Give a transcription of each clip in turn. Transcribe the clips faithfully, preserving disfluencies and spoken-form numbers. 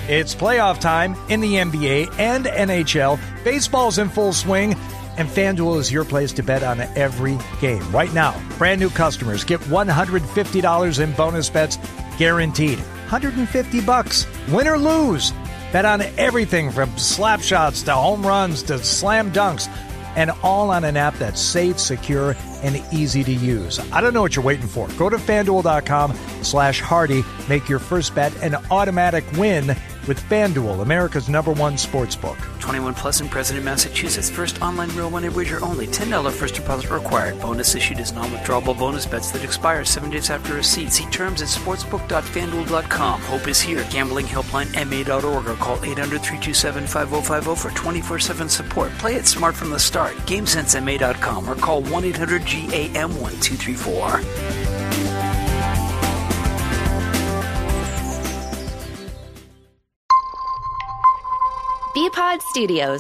It's playoff time in the N B A and N H L. Baseball's in full swing, and FanDuel is your place to bet on every game. Right now, brand new customers get one hundred fifty dollars in bonus bets guaranteed. one hundred fifty bucks, win or lose. Bet on everything from slap shots to home runs to slam dunks, and all on an app that's safe, secure, and easy to use. I don't know what you're waiting for. Go to FanDuel.com slash Hardy. Make your first bet an automatic win with FanDuel, America's number one sports book. twenty-one plus and present in Massachusetts. First online real money wager only. ten dollars first deposit required. Bonus issued as non-withdrawable bonus bets that expire seven days after receipt. See terms at sportsbook dot fan duel dot com. Hope is here. Gambling helpline M A dot org or call eight hundred, three two seven, five oh five oh for twenty-four seven support. Play it smart from the start. game sense M A dot com or call one eight hundred G A M one two three four. B-Pod Studios.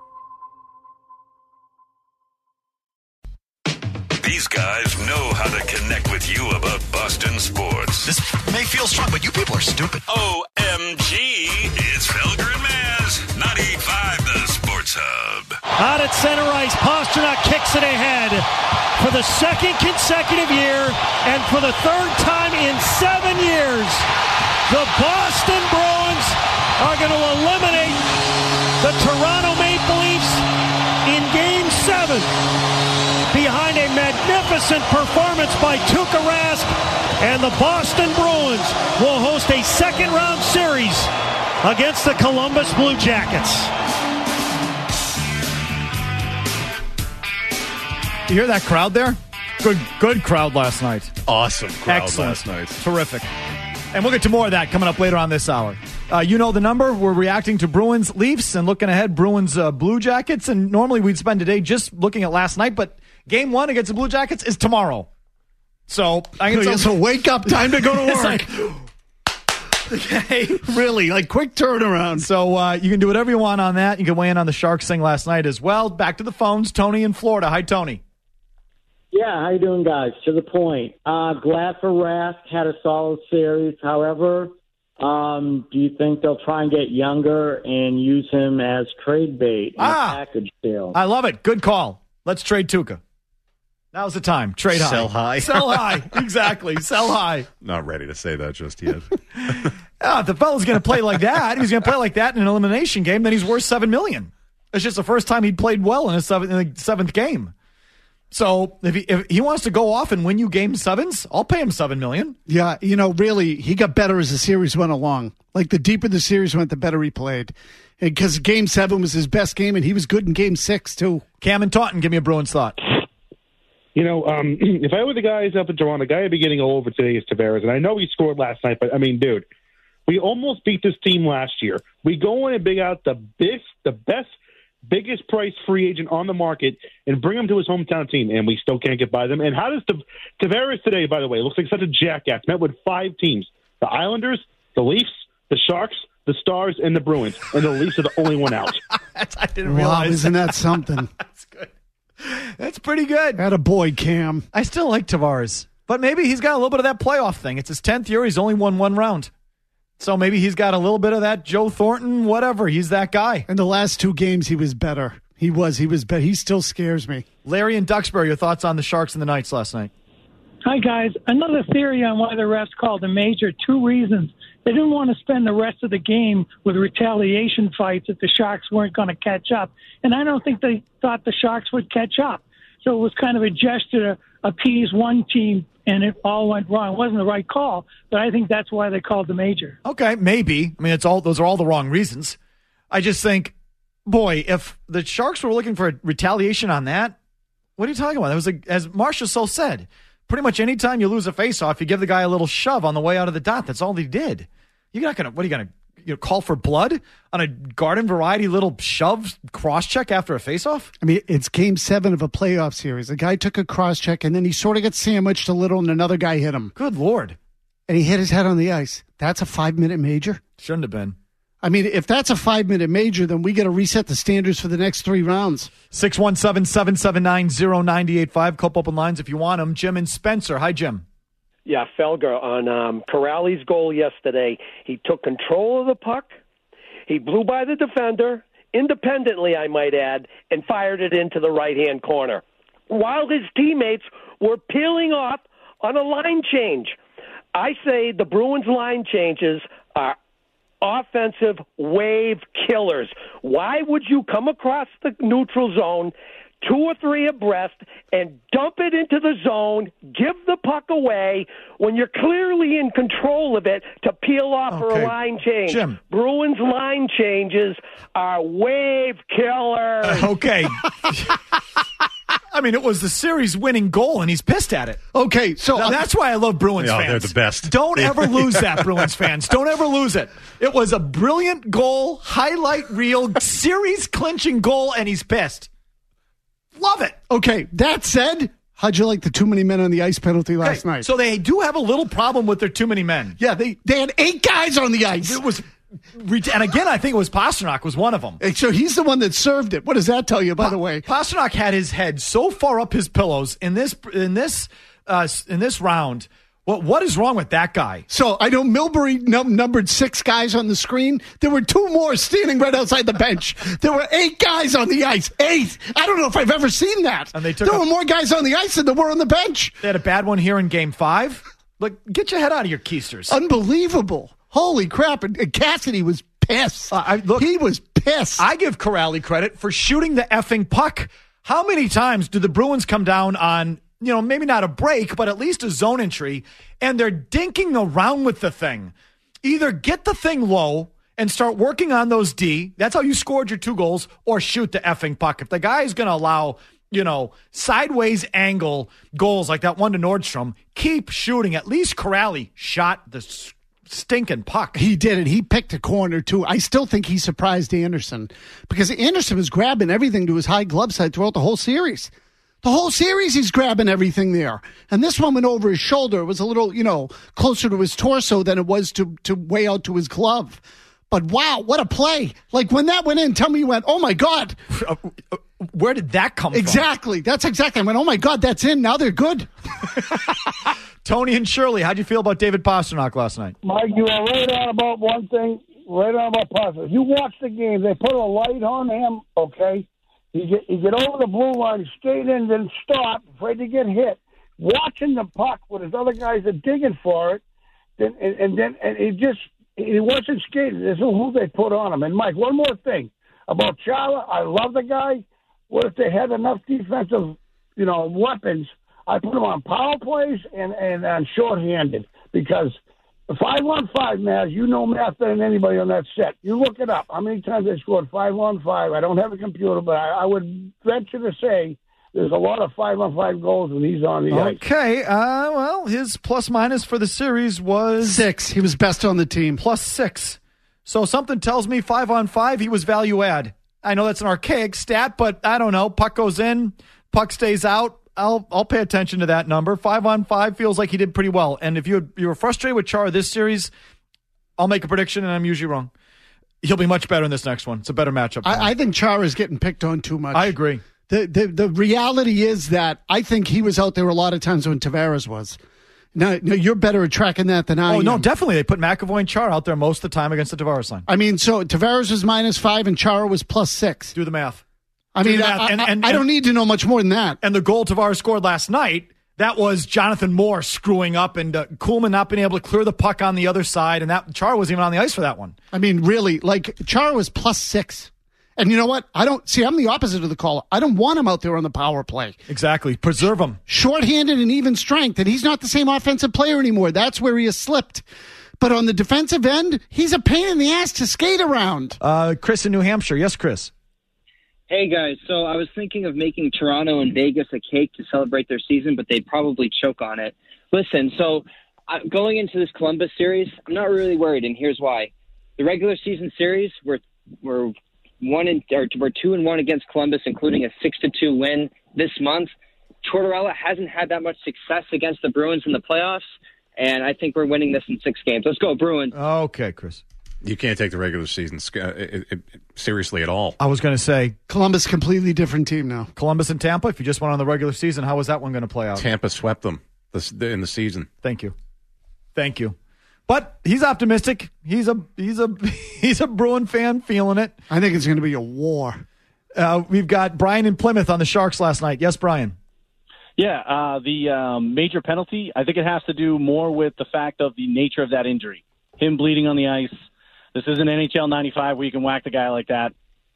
These guys know how to connect with you about Boston sports. This may feel strong, but you people are stupid. O M G, it's Felger and Maz, ninety-five The Sports Hub. Out at center ice, Pastrnak kicks it ahead for the second consecutive year, and for the third time in seven years, the Boston Bruins are going to eliminate the Toronto Maple Leafs in Game seven behind a magnificent performance by Tuukka Rask, and the Boston Bruins will host a second-round series against the Columbus Blue Jackets. You hear that crowd there? Good good crowd last night. Awesome crowd Excellent. last night. Terrific. And we'll get to more of that coming up later on this hour. Uh, you know the number. We're reacting to Bruins Leafs and looking ahead Bruins uh, Blue Jackets. And normally we'd spend today just looking at last night, but game one against the Blue Jackets is tomorrow. So I can so, so wake up, time to go to work. Like, okay. Really, like quick turnaround. So uh, you can do whatever you want on that. You can weigh in on the Sharks thing last night as well. Back to the phones. Tony in Florida. Hi, Tony. Yeah, how you doing, guys? To the point. Uh, glad for Rask, had a solid series. However, um, do you think they'll try and get younger and use him as trade bait in ah, a package deal? I love it. Good call. Let's trade Tuukka. Now's the time. Trade high. Sell high. Sell high. Exactly. Sell high. Not ready to say that just yet. Oh, if the fella's going to play like that, he's going to play like that in an elimination game, then he's worth seven million dollars. It's just the first time he'd played well in a seventh, in the seventh game. So if he, if he wants to go off and win you game sevens, I'll pay him seven million dollars. Yeah, you know, really, he got better as the series went along. Like, the deeper the series went, the better he played. Because game seven was his best game, and he was good in game six, too. Cam and Taunton, give me a Bruins thought. You know, um, if I were the guys up in Toronto, the guy I'd be getting all over today is Tavares. And I know he scored last night, but, I mean, dude, we almost beat this team last year. We go in and big out the best, the best, biggest price free agent on the market and bring him to his hometown team, and we still can't get by them. And how does Tavares today, by the way, looks like such a jackass, met with five teams, the Islanders, the Leafs, the Sharks, the Stars, and the Bruins, and the Leafs are the only one out. I didn't wow, realize isn't that. that something? That's good. That's pretty good. Attaboy, Cam. I still like Tavares, but maybe he's got a little bit of that playoff thing. It's his tenth year. He's only won one round. So maybe he's got a little bit of that Joe Thornton, whatever. He's that guy. In the last two games, he was better. He was. He was better. He still scares me. Larry and Duxbury, your thoughts on the Sharks and the Knights last night? Hi, guys. Another theory on why the refs called a major. Two reasons. They didn't want to spend the rest of the game with retaliation fights if the Sharks weren't going to catch up. And I don't think they thought the Sharks would catch up. So it was kind of a gesture to appease one team, and it all went wrong. It wasn't the right call, but I think that's why they called the major. Okay, maybe. I mean, it's all those are all the wrong reasons. I just think, boy, if the Sharks were looking for retaliation on that, what are you talking about? That was a, as Marcia so said, pretty much any time you lose a faceoff, you give the guy a little shove on the way out of the dot. That's all he did. You're not gonna. What are you gonna? You know, call for blood on a garden variety little shove cross check after a faceoff? I mean, it's game seven of a playoff series. The guy took a cross check, and then he sort of got sandwiched a little, and another guy hit him. Good Lord. And he hit his head on the ice. That's a five-minute major? Shouldn't have been. I mean, if that's a five-minute major, then we got to reset the standards for the next three rounds. six one seven, seven seven nine, zero nine eight five. Couple open lines if you want them. Jim and Spencer. Hi, Jim. Yeah, Felger, on um, Corrali's goal yesterday, he took control of the puck He blew by the defender, independently, I might add, and fired it into the right-hand corner, while his teammates were peeling off on a line change. I say the Bruins line changes are offensive wave killers. Why would you come across the neutral zone, two or three abreast, and dump it into the zone, give the puck away when you're clearly in control of it to peel off Okay. for a line change? Jim. Bruins line changes are wave killers. Uh, okay. I mean, it was the series-winning goal, and he's pissed at it. Okay, so Now, that's why I love Bruins Yeah, fans. they're the best. Don't ever lose that, Bruins fans. Don't ever lose it. It was a brilliant goal, highlight reel, series-clinching goal, and he's pissed. Love it. Okay, that said, how'd you like the too many men on the ice penalty last Okay, night? So they do have a little problem with their too many men. yeah, they, they had eight guys on the ice. It was, and again, I think it was Pasternak was one of them. And so he's the one that served it. What does that tell you, by the way? Pasternak had his head so far up his pillows in this in this uh, in this round. What what is wrong with that guy? So I know Milbury num- numbered six guys on the screen. There were two more standing right outside the bench. There were eight guys on the ice. Eight. I don't know if I've ever seen that. And they took there a- were more guys on the ice than there were on the bench. They had a bad one here in Game Five. Look, get your head out of your keisters. Unbelievable. Holy crap. And, and Cassidy was pissed. Uh, I, look, he was pissed. I give Corrali credit for shooting the effing puck. How many times do the Bruins come down on, you know, maybe not a break, but at least a zone entry, and they're dinking around with the thing? Either get the thing low and start working on those D. That's how you scored your two goals, or shoot the effing puck. If the guy is going to allow, you know, sideways angle goals like that one to Nordstrom, keep shooting. At least Corrali shot the stinking puck. He did it. He picked a corner, too. I still think he surprised Anderson because Anderson was grabbing everything to his high glove side throughout the whole series. The whole series, he's grabbing everything there. And this one went over his shoulder. It was a little, you know, closer to his torso than it was to, to way out to his glove. But wow, what a play. Like when that went in, tell me you went, oh my God. Where did that come Exactly. That's exactly. I went, oh my God, that's in. Now they're good. from? Tony and Shirley, how'd you feel about David Pasternak last night? Mike, you were right on about one thing, right on about Pasternak. You watch the game. They put a light on him, okay? He get, he get over the blue line, straight in, then stop, afraid to get hit. Watching the puck when his other guys are digging for it, then, and, and then and he just he wasn't skating. This is who they put on him. And Mike, one more thing about Chara. I love the guy. What if they had enough defensive, you know, weapons? I put him on power plays and and on shorthanded because five on five, Maz, you know math better than anybody on that set. You look it up. How many times they scored five on five? I don't have a computer, but I, I would venture to say there's a lot of five on five goals when he's on the ice. Okay, uh, well, his plus minus for the series was six. He was best on the team. Plus six. So something tells me five on five, he was value add. I know that's an archaic stat, but I don't know. Puck goes in, puck stays out. I'll I'll pay attention to that number. Five on five feels like he did pretty well. And if you you were frustrated with Chara this series, I'll make a prediction, and I'm usually wrong. He'll be much better in this next one. It's a better matchup. I, I think Chara is getting picked on too much. I agree. The, the the reality is that I think he was out there a lot of times when Tavares was. Now, now you're better at tracking that than I oh, am. no, definitely. They put McAvoy and Chara out there most of the time against the Tavares line. I mean, so Tavares was minus five and Chara was plus six. Do the math. I Do mean, the math. I, And- I- and- I don't and- need to know much more than that. And the goal Tavares scored last night, that was Jonathan Moore screwing up and uh, Kuhlman not being able to clear the puck on the other side, and that Chara wasn't even on the ice for that one. I mean, really, like Chara was plus six. And you know what? I don't see. I'm the opposite of the caller. I don't want him out there on the power play. Exactly. Preserve him. Short-handed and even strength, and he's not the same offensive player anymore. That's where he has slipped. But on the defensive end, he's a pain in the ass to skate around. Uh, Chris in New Hampshire. Yes, Chris. Hey, guys. So I was thinking of making Toronto and Vegas a cake to celebrate their season, but they'd probably choke on it. Listen, so uh, going into this Columbus series, I'm not really worried, and here's why. The regular season series, we're, we're, one in, or we're two and one against Columbus, including a six to two win this month. Tortorella hasn't had that much success against the Bruins in the playoffs, and I think we're winning this in six games. Let's go, Bruins. Okay, Chris. You can't take the regular season uh, it, it, seriously at all. I was going to say Columbus, completely different team now. Columbus and Tampa, if you just went on the regular season, how was that one going to play out? Tampa swept them this, in the season. Thank you. Thank you. But he's optimistic. He's a he's a he's a Bruin fan feeling it. I think it's going to be a war. Uh, we've got Brian in Plymouth on the Sharks last night. Yes, Brian. Yeah, uh, the um, major penalty, I think it has to do more with the fact of the nature of that injury. Him bleeding on the ice. This isn't N H L ninety-five where you can whack the guy like that,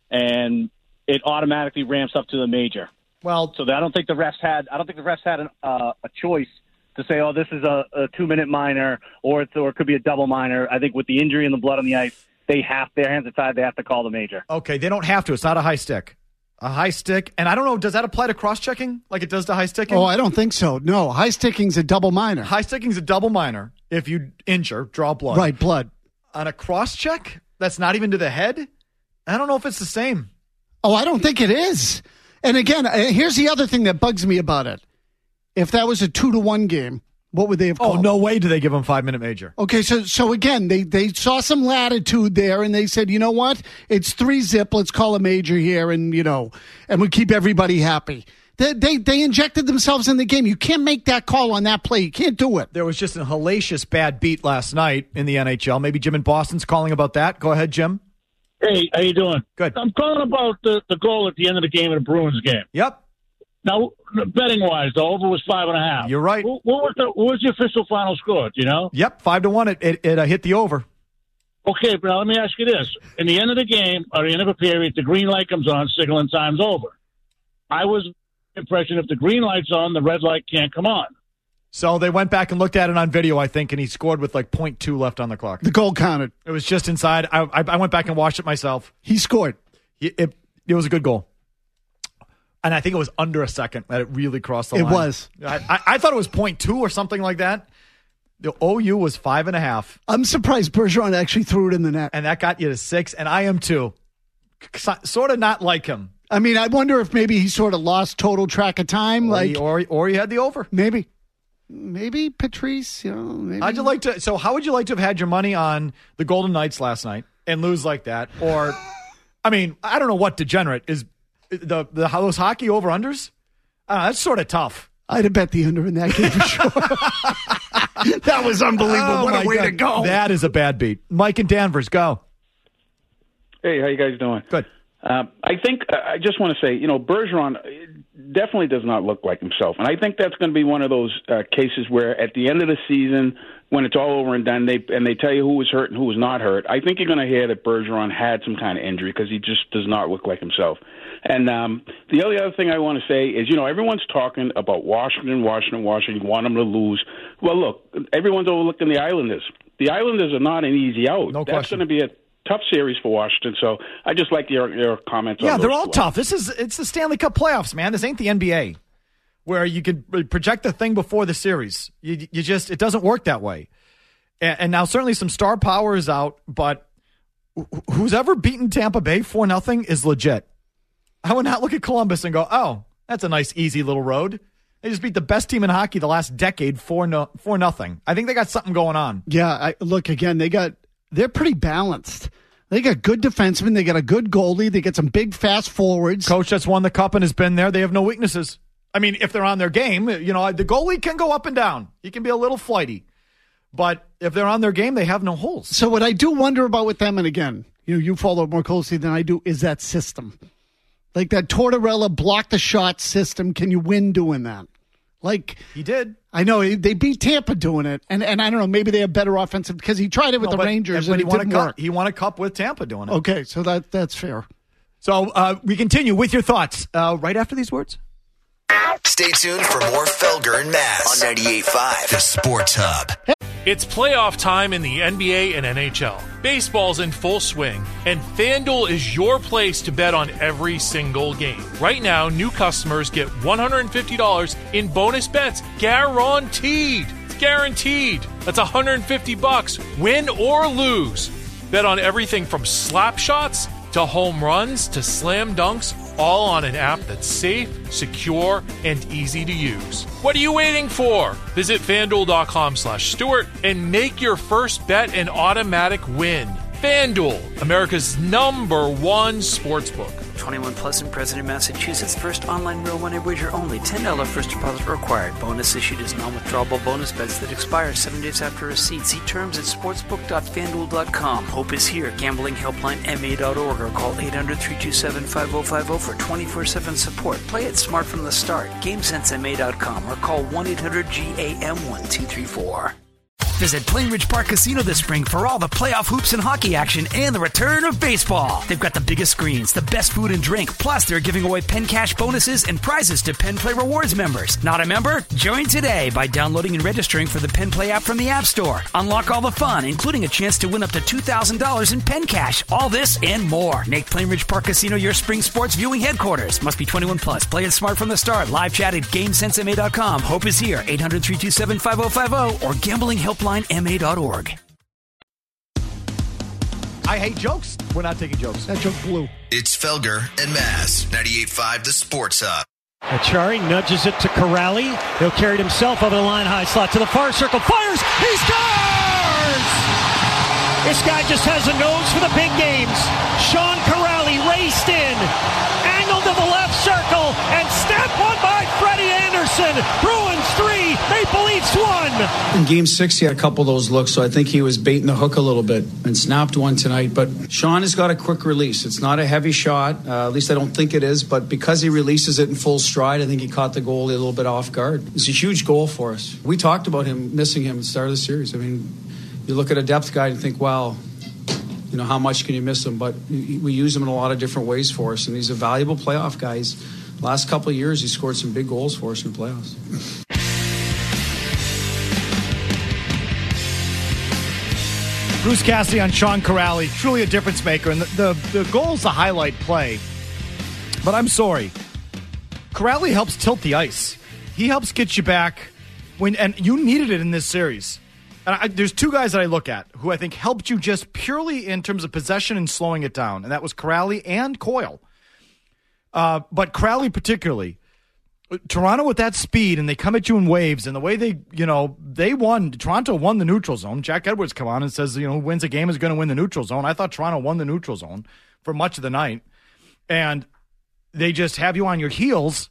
and it automatically ramps up to the major. Well, so I don't think the refs had. I don't think the refs had an, uh, a choice to say, "Oh, this is a, a two-minute minor," or it's, or it could be a double minor. I think with the injury and the blood on the ice, they have their hands are tied. They have to call the major. Okay, they don't have to. It's not a high stick. A high stick, and I don't know, does that apply to cross-checking like it does to high sticking? Oh, I don't think so. No, high sticking's a double minor. High sticking's a double minor if you injure, draw blood. Right, blood. On a cross-check, that's not even to the head? I don't know if it's the same. Oh, I don't think it is. And again, here's the other thing that bugs me about it. If that was a two to one game, what would they have called? Oh, no way do they give him five-minute major. Okay, so so again, they, they saw some latitude there, and they said, you know what? It's three zip. Let's call a major here, and, you know, and we keep everybody happy. They, they, they injected themselves in the game. You can't make that call on that play. You can't do it. There was just a hellacious bad beat last night in the N H L. Maybe Jim in Boston's calling about that. Go ahead, Jim. Hey, how you doing? Good. I'm calling about the, the goal at the end of the game of the Bruins game. Yep. Now, betting-wise, the over was five and a half. You're right. What, what, was, the, what was the official final score, do you know? Yep, five to one. It, it, it uh, hit the over. Okay, but now let me ask you this. In the end of the game, or the end of a period, the green light comes on, signaling time's over. I was under the impression if the green light's on, the red light can't come on. So they went back and looked at it on video, I think, and he scored with like point two left on the clock. The goal counted. It was just inside. I, I, I went back and watched it myself. He scored. It, it, it was a good goal. And I think it was under a second that it really crossed the it line. It was. I, I, I thought it was point two or something like that. The O U was five and a half. I'm surprised Bergeron actually threw it in the net. And that got you to six, and I am too. So, sort of not like him. I mean, I wonder if maybe he sort of lost total track of time. Or, like, he, or, or he had the over. Maybe. Maybe Patrice, you know. Maybe. How'd you like to? So, how would you like to have had your money on the Golden Knights last night and lose like that? Or, I mean, I don't know what degenerate is. The the those hockey over unders, uh, that's sort of tough. I'd have bet the under in that game for sure. That was unbelievable. Oh, what a way God. to go! That is a bad beat. Mike and Danvers, go. Hey, how you guys doing? Good. Uh, I think uh, I just want to say, you know, Bergeron definitely does not look like himself, and I think that's going to be one of those uh, cases where at the end of the season, when it's all over and done, they and they tell you who was hurt and who was not hurt. I think you're going to hear that Bergeron had some kind of injury because he just does not look like himself. And um, the only other thing I want to say is, you know, everyone's talking about Washington, Washington, Washington, want them to lose. Well, look, everyone's overlooking the Islanders. The Islanders are not an easy out. No That's question. going to be a tough series for Washington. So I just like your your comments. Yeah, on they're those all two. tough. This is it's the Stanley Cup playoffs, man. This ain't the N B A where you could project the thing before the series. You, you just it doesn't work that way. And, and now certainly some star power is out, but who's ever beaten Tampa Bay four nothing is legit. I would not look at Columbus and go, oh, that's a nice, easy little road. They just beat the best team in hockey the last decade for no for nothing. I think they got something going on. Yeah, I, look again. They got they're pretty balanced. They got good defensemen. They got a good goalie. They got some big, fast forwards. Coach that's won the cup and has been there. They have no weaknesses. I mean, if they're on their game, you know, the goalie can go up and down. He can be a little flighty. But if they're on their game, they have no holes. So what I do wonder about with them, and again, you know, you follow it more closely than I do, is that system. Like that Tortorella block the shot system. Can you win doing that? Like he did. I know they beat Tampa doing it, and and I don't know. Maybe they have better offensive because he tried it with no, the but, Rangers but and he it won didn't a cup. work. He won a cup with Tampa doing it. Okay, so that that's fair. So uh, we continue with your thoughts uh, right after these words. Stay tuned for more Felger and Mazz on ninety-eight point five, the Sports Hub. It's playoff time in the N B A and N H L. Baseball's in full swing, and FanDuel is your place to bet on every single game. Right now, new customers get one hundred fifty dollars in bonus bets guaranteed. It's guaranteed. That's one hundred fifty bucks, win or lose. Bet on everything from slap shots to home runs to slam dunks, all on an app that's safe, secure, and easy to use. What are you waiting for? Visit FanDuel.com slash Stewart and make your first bet an automatic win. FanDuel, America's number one sportsbook. twenty-one plus and present in Massachusetts. First online real money wager only. ten dollars first deposit required. Bonus issued as non-withdrawable bonus bets that expire seven days after receipt. See terms at sportsbook dot fanduel dot com. Hope is here. Gambling helpline M A dot org or call eight hundred, three two seven, five oh five oh for twenty-four seven support. Play it smart from the start. game sense M A dot com or call one eight hundred G A M one two three four. Visit Plainridge Park Casino this spring for all the playoff hoops and hockey action and the return of baseball. They've got the biggest screens, the best food and drink, plus they're giving away Penn Cash bonuses and prizes to Penn Play Rewards members. Not a member? Join today by downloading and registering for the Penn Play app from the App Store. Unlock all the fun, including a chance to win up to two thousand dollars in Penn Cash. All this and more. Make Plainridge Park Casino your spring sports viewing headquarters. Must be twenty-one plus. Play it smart from the start. Live chat at game sense M A dot com. Hope is here. eight hundred, three two seven, five oh five oh or gambling helpline M A dot org. I hate jokes. We're not taking jokes. That joke blew. It's Felger and Maz, ninety-eight point five The Sports Hub. Achari nudges it to Corrali. He'll carry it himself over the line high slot to the far circle. Fires. He scores! This guy just has a nose for the big games. Sean Corrali raced in, angled to the left circle, and snapped one by Freddie Anderson. Bruins three, Maple Leafs one. In game six, he had a couple of those looks, so I think he was baiting the hook a little bit and snapped one tonight. But Sean has got a quick release. It's not a heavy shot, uh, at least I don't think it is, but because he releases it in full stride, I think he caught the goalie a little bit off guard. It's a huge goal for us. We talked about him, missing him at the start of the series. I mean, you look at a depth guy and think, wow, you know, how much can you miss him? But we use him in a lot of different ways for us, and he's a valuable playoff guy. He's, last couple of years, he scored some big goals for us in the playoffs. Bruce Cassidy on Sean Corrali, truly a difference maker, and the, the, the goal's a highlight play. But I'm sorry, Corrali helps tilt the ice. He helps get you back when, and you needed it in this series. And I, there's two guys that I look at who I think helped you just purely in terms of possession and slowing it down, and that was Corrali and Coyle. Uh, but Corrali particularly, Toronto with that speed, and they come at you in waves, and the way they, you know, they won. Toronto won the neutral zone. Jack Edwards come on and says, you know, who wins a game is going to win the neutral zone. I thought Toronto won the neutral zone for much of the night, and they just have you on your heels.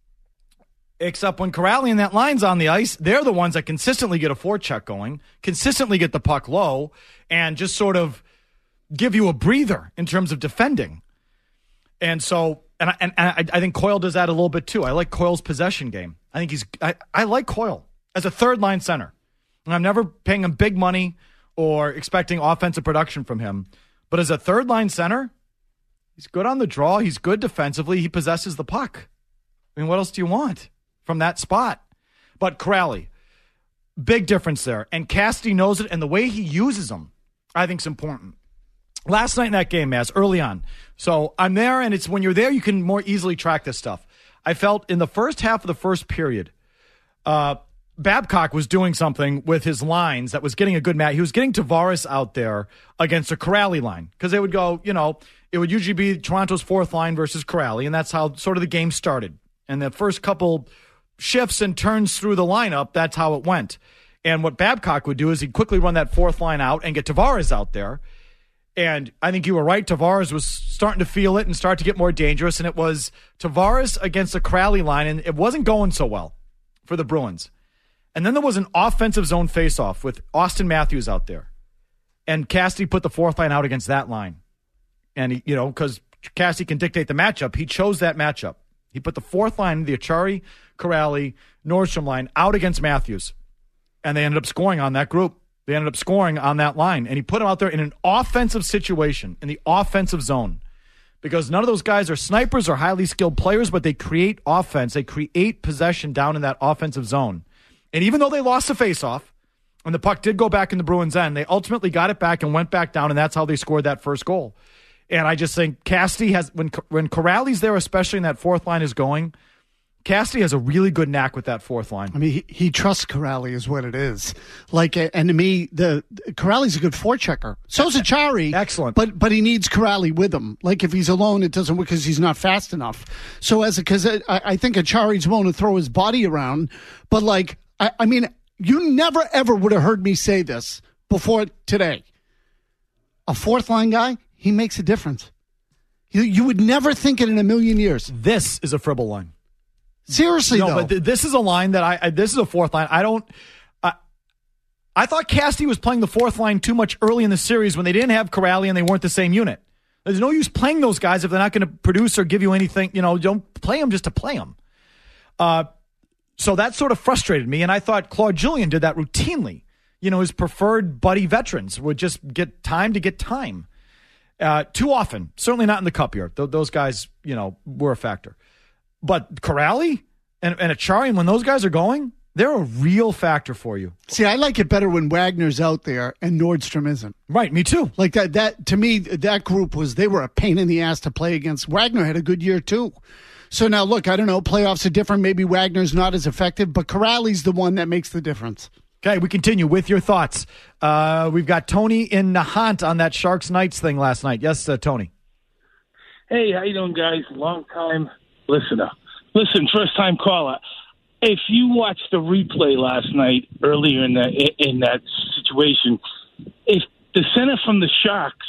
Except when Corrali and that line's on the ice, they're the ones that consistently get a forecheck going, consistently get the puck low, and just sort of give you a breather in terms of defending. And so, and I, and I, I think Coyle does that a little bit too. I like Coyle's possession game. I think he's, I, I like Coyle as a third line center. And I'm never paying him big money or expecting offensive production from him. But as a third line center, he's good on the draw. He's good defensively. He possesses the puck. I mean, what else do you want from that spot? But Corrali, big difference there. And Cassidy knows it, and the way he uses them, I think, is important. Last night in that game, Maz, early on. So I'm there, and it's when you're there, you can more easily track this stuff. I felt in the first half of the first period, uh, Babcock was doing something with his lines that was getting a good match. He was getting Tavares out there against a Corrali line because they would go, you know, it would usually be Toronto's fourth line versus Corrali, and that's how sort of the game started. And the first couple shifts and turns through the lineup, that's how it went. And what Babcock would do is he'd quickly run that fourth line out and get Tavares out there. And I think you were right. Tavares was starting to feel it and start to get more dangerous. And it was Tavares against the Corrali line, and it wasn't going so well for the Bruins. And then there was an offensive zone faceoff with Austin Matthews out there. And Cassidy put the fourth line out against that line. And, he, you know, because Cassidy can dictate the matchup, he chose that matchup. He put the fourth line, the Achari, Corrali, Nordstrom line, out against Matthews. And they ended up scoring on that group. They ended up scoring on that line. And he put them out there in an offensive situation, in the offensive zone. Because none of those guys are snipers or highly skilled players, but they create offense. They create possession down in that offensive zone. And even though they lost the faceoff, and the puck did go back in the Bruins' end, they ultimately got it back and went back down, and that's how they scored that first goal. And I just think Cassidy has, when when Corrali's there, especially in that fourth line is going, Cassidy has a really good knack with that fourth line. I mean, he, he trusts Corrali is what it is. Like, and to me, the Corrali's a good forechecker. So's Achari. Excellent. But but he needs Corrali with him. Like, if he's alone, it doesn't work because he's not fast enough. So as because I, I think Achari's willing to throw his body around. But like, I, I mean, you never ever would have heard me say this before today. A fourth line guy, he makes a difference. You, you would never think it in a million years. This is a Fribble line. Seriously, no, though. but th- this is a line that I, I. This is a fourth line. I don't. I, I thought Cassidy was playing the fourth line too much early in the series when they didn't have Corrali and they weren't the same unit. There's no use playing those guys if they're not going to produce or give you anything. You know, don't play them just to play them. Uh, so that sort of frustrated me, and I thought Claude Julien did that routinely. You know, his preferred buddy veterans would just get time to get time. Uh, too often, certainly not in the Cup year. Th- those guys, you know, were a factor. But Corrali and, and Acharian, when those guys are going, they're a real factor for you. See, I like it better when Wagner's out there and Nordstrom isn't. Right, me too. Like that, that to me, that group was, they were a pain in the ass to play against. Wagner had a good year too. So now, look, I don't know, playoffs are different. Maybe Wagner's not as effective, but Corrali's the one that makes the difference. Okay, we continue with your thoughts. Uh, we've got Tony in Nahant on that Sharks Knights thing last night. Yes, uh, Tony. Hey, how you doing, guys? Long time listener. Listen, first time caller. If you watched the replay last night earlier in that in that situation, if the center from the Sharks,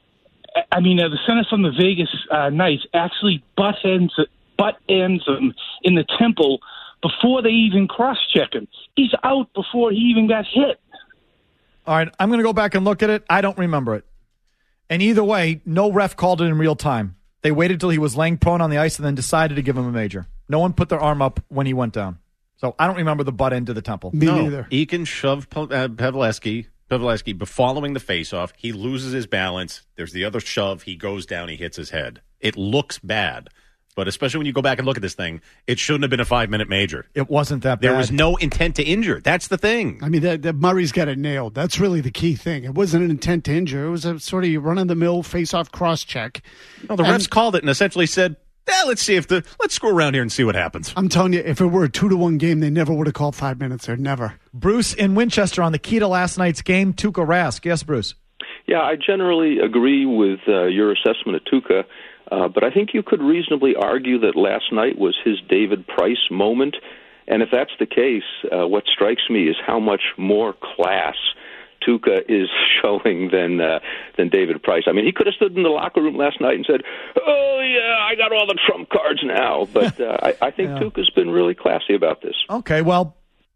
I mean uh, the center from the Vegas uh, Knights actually butt ends butt ends him in the temple before they even cross-check him. He's out before he even got hit. All right, I'm going to go back and look at it. I don't remember it. And either way, no ref called it in real time. They waited till he was laying prone on the ice and then decided to give him a major. No one put their arm up when he went down. So I don't remember the butt end to the temple. Me no, neither. Eakin shoved uh, Pavelski. Pavelski, following the faceoff, he loses his balance. There's the other shove. He goes down. He hits his head. It looks bad. But especially when you go back and look at this thing, it shouldn't have been a five-minute major. It wasn't that bad. There was no intent to injure. That's the thing. I mean, that, that Murray's got it nailed. That's really the key thing. It wasn't an intent to injure. It was a sort of run-of-the-mill face-off cross-check. No, the and, refs called it and essentially said, eh, let's see if the let's screw around here and see what happens. I'm telling you, if it were a two-to-one game, they never would have called five minutes there. Never. Bruce in Winchester on the key to last night's game, Tuukka Rask. Yes, Bruce? Yeah, I generally agree with uh, your assessment of Tuukka. Uh, but I think you could reasonably argue that last night was his David Price moment. And if that's the case, uh, what strikes me is how much more class Tuukka is showing than uh, than David Price. I mean, he could have stood in the locker room last night and said, oh, yeah, I got all the trump cards now. But uh, I, I think yeah. Tuukka's been really classy about this. Okay, well,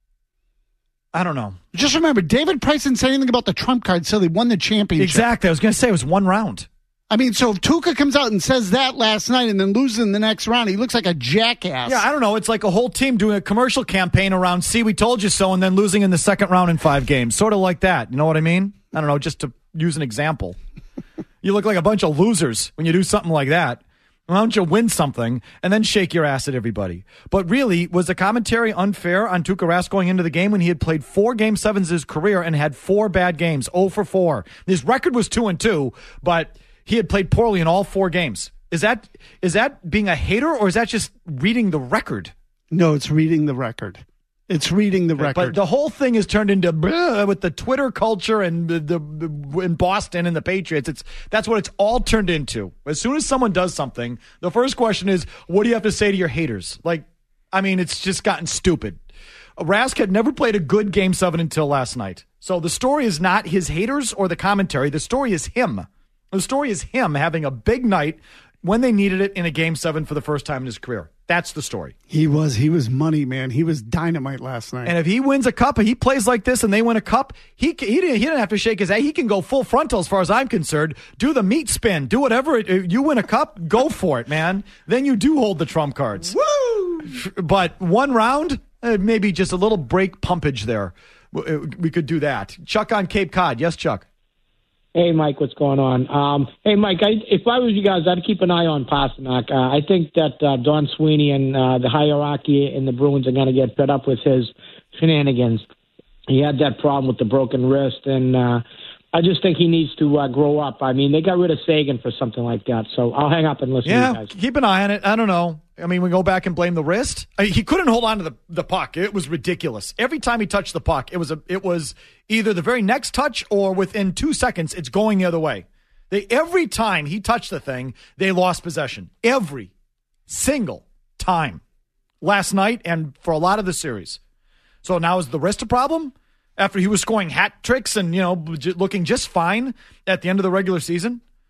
I don't know. Just remember, David Price didn't say anything about the trump card, so they won the championship. Exactly. I was going to say it was one round. I mean, so if Tuukka comes out and says that last night and then loses in the next round, he looks like a jackass. Yeah, I don't know. It's like a whole team doing a commercial campaign around, see, we told you so, and then losing in the second round in five games. Sort of like that. You know what I mean? I don't know, just to use an example. You look like a bunch of losers when you do something like that. Why don't you win something and then shake your ass at everybody? But really, was the commentary unfair on Tuukka Rask going into the game when he had played four Game sevens his career and had four bad games, oh for four? His record was two and two, but he had played poorly in all four games. Is that is that being a hater, or is that just reading the record? No, it's reading the record. It's reading the okay, record. But the whole thing has turned into bleh, with the Twitter culture and the, the, the in Boston and the Patriots. It's that's what it's all turned into. As soon as someone does something, the first question is, what do you have to say to your haters? Like, I mean, it's just gotten stupid. Rask had never played a good Game seven until last night. So the story is not his haters or the commentary. The story is him. The story is him having a big night when they needed it in a Game seven for the first time in his career. That's the story. He was he was money, man. He was dynamite last night. And if he wins a cup, he plays like this and they win a cup, he he didn't, he didn't have to shake his head. He can go full frontal as far as I'm concerned. Do the meat spin. Do whatever. It, you win a cup, go for it, man. Then you do hold the trump cards. Woo! But one round, maybe just a little brake pumpage there. We could do that. Chuck on Cape Cod. Yes, Chuck. Hey, Mike, what's going on? Um, hey, Mike, I, if I was you guys, I'd keep an eye on Pasternak. Uh, I think that uh, Don Sweeney and uh, the hierarchy in the Bruins are going to get fed up with his shenanigans. He had that problem with the broken wrist, and uh, I just think he needs to uh, grow up. I mean, they got rid of Sagan for something like that, so I'll hang up and listen yeah, to you guys. Keep an eye on it. I don't know. I mean, we go back and blame the wrist. I mean, he couldn't hold on to the, the puck. It was ridiculous. Every time he touched the puck, it was a it was either the very next touch or within two seconds, it's going the other way. They every time he touched the thing, they lost possession. Every single time. Last night and for a lot of the series. So now is the wrist a problem? After he was scoring hat tricks and, you know, looking just fine at the end of the regular season?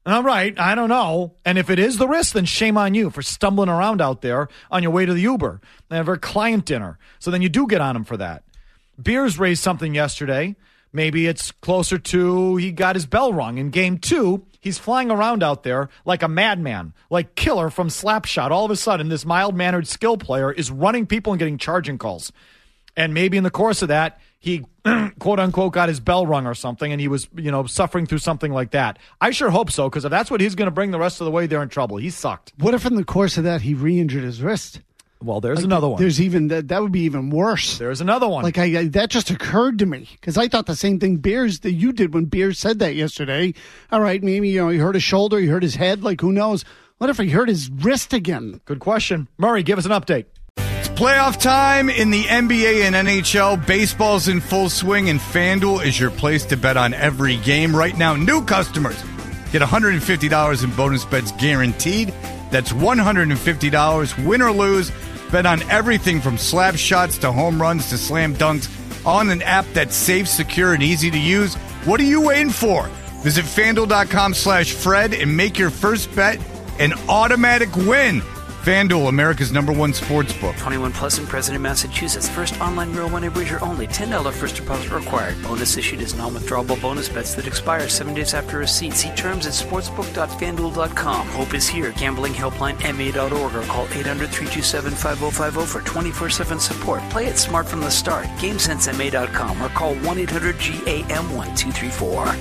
All right, I don't know. And if it is the wrist, then shame on you for stumbling around out there on your way to the Uber and for a client dinner. So then you do get on him for that. Beers raised something yesterday. Maybe it's closer to he got his bell rung in game two. He's flying around out there like a madman, like Killer from Slapshot. All of a sudden, this mild-mannered skill player is running people and getting charging calls. And maybe in the course of that, he, quote-unquote, got his bell rung or something, and he was, you know, suffering through something like that. I sure hope so, because if that's what he's going to bring the rest of the way, they're in trouble. He sucked. What if in the course of that he re-injured his wrist? Well, there's like, another one. There's even that. That would be even worse. There's another one. Like I, I that just occurred to me because I thought the same thing Beers that you did when Beers said that yesterday. All right, maybe you know he hurt his shoulder, he hurt his head. Like who knows? What if he hurt his wrist again? Good question, Murray. Give us an update. It's playoff time in the N B A and N H L. Baseball's in full swing, and FanDuel is your place to bet on every game. Right now, new customers get one hundred fifty dollars in bonus bets guaranteed. That's one hundred fifty dollars, win or lose. Bet on everything from slap shots to home runs to slam dunks on an app that's safe, secure, and easy to use. What are you waiting for? Visit FanDuel.com slash Fred and make your first bet an automatic win. FanDuel, America's number one sports book. twenty-one plus and present in Massachusetts. First online real money wager only. ten dollars first deposit required. Bonus issued as non-withdrawable bonus bets that expire seven days after receipt. See terms at sportsbook dot fan duel dot com. Hope is here. Gambling helpline M A dot org or call eight hundred, three two seven, five oh five oh for twenty-four seven support. Play it smart from the start. game sense M A dot com or call one eight hundred G A M one two three four.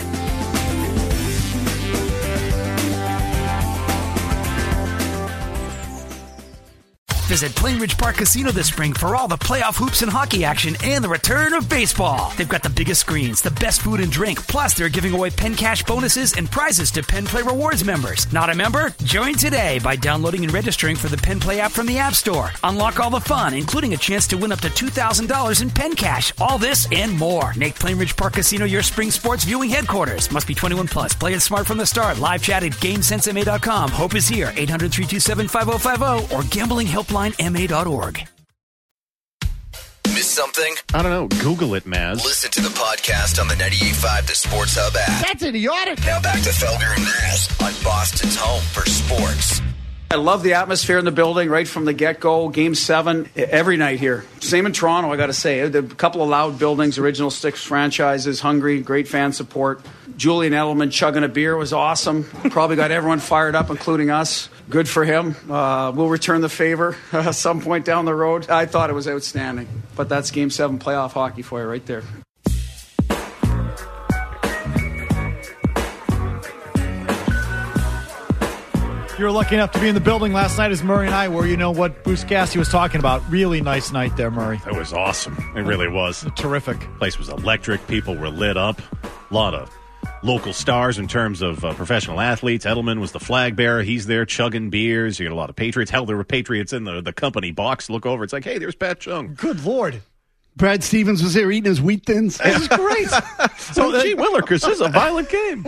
Visit Plainridge Park Casino this spring for all the playoff hoops and hockey action and the return of baseball. They've got the biggest screens, the best food and drink, plus they're giving away Penn Cash bonuses and prizes to Penn Play Rewards members. Not a member? Join today by downloading and registering for the Penn Play app from the App Store. Unlock all the fun, including a chance to win up to two thousand dollars in Penn Cash. All this and more. Make Plainridge Park Casino your spring sports viewing headquarters. Must be twenty-one plus. Play it smart from the start. Live chat at game sense M A dot com. Hope is here. eight hundred, three two seven, five oh five oh or gambling helpline M A dot org. Miss something? I don't know. Google it, Maz. Listen to the podcast on the ninety-eight point five The Sports Hub app. That's idiotic. Now back to Felger and Maz on Boston's home for sports. I love the atmosphere in the building right from the get-go. Game seven, every night here. Same in Toronto, I got to say. A couple of loud buildings, original six franchises, hungry, great fan support. Julian Edelman chugging a beer was awesome. Probably got everyone fired up, including us. Good for him. Uh, we'll return the favor uh, some point down the road. I thought it was outstanding. But that's Game seven playoff hockey for you right there. You were lucky enough to be in the building last night as Murray and I were. You know what Bruce Cassidy was talking about. Really nice night there, Murray. It was awesome. It really was. Terrific. Place was electric. People were lit up. A lot of local stars in terms of uh, professional athletes. Edelman was the flag bearer. He's there chugging beers. You got a lot of Patriots. Hell, there were Patriots in the, the company box. Look over. It's like, hey, there's Pat Chung. Good Lord. Brad Stevens was there eating his wheat thins. This is great. So, uh, gee, Willikers, this is a violent game.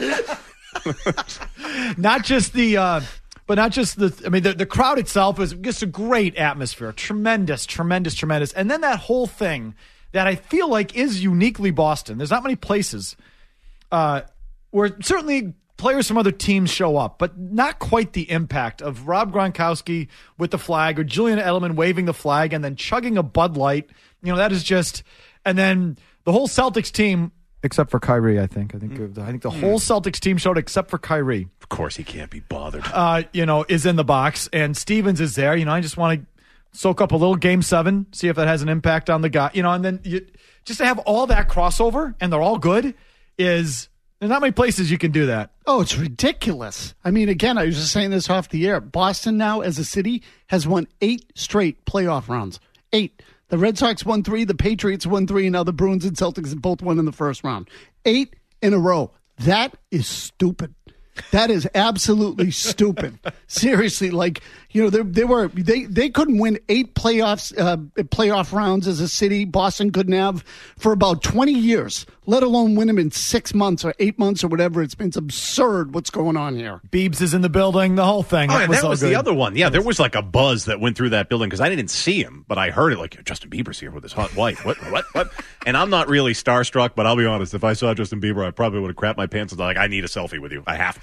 Not just the, uh, but not just the, I mean, the, the crowd itself is just a great atmosphere. Tremendous, tremendous, tremendous. And then that whole thing that I feel like is uniquely Boston. There's not many places uh, where certainly players from other teams show up, but not quite the impact of Rob Gronkowski with the flag or Julian Edelman waving the flag and then chugging a Bud Light. You know, that is just, and then the whole Celtics team, except for Kyrie, I think. I think mm. I think the whole Celtics team showed except for Kyrie. Of course he can't be bothered. Uh, you know, is in the box, and Stevens is there. You know, I just want to soak up a little Game seven, see if that has an impact on the guy. You know, and then you, just to have all that crossover, and they're all good, is there's not many places you can do that. Oh, it's ridiculous. I mean, again, I was just saying this off the air. Boston now, as a city, has won eight straight playoff rounds. Eight. The Red Sox won three, the Patriots won three, and now the Bruins and Celtics both won in the first round. Eight in a row. That is stupid. That is absolutely stupid. Seriously, like, you know, they, they were they they couldn't win eight playoffs uh, playoff rounds as a city. Boston couldn't have for about twenty years, let alone win them in six months or eight months or whatever. It's been it's absurd what's going on here. Beebs is in the building, the whole thing. Oh, that and was, that was good. the other one. Yeah, there was like a buzz that went through that building because I didn't see him, but I heard it like, Justin Bieber's here with his hot wife. What, what, what? And I'm not really starstruck, but I'll be honest. If I saw Justin Bieber, I probably would have crapped my pants and like, I need a selfie with you. I have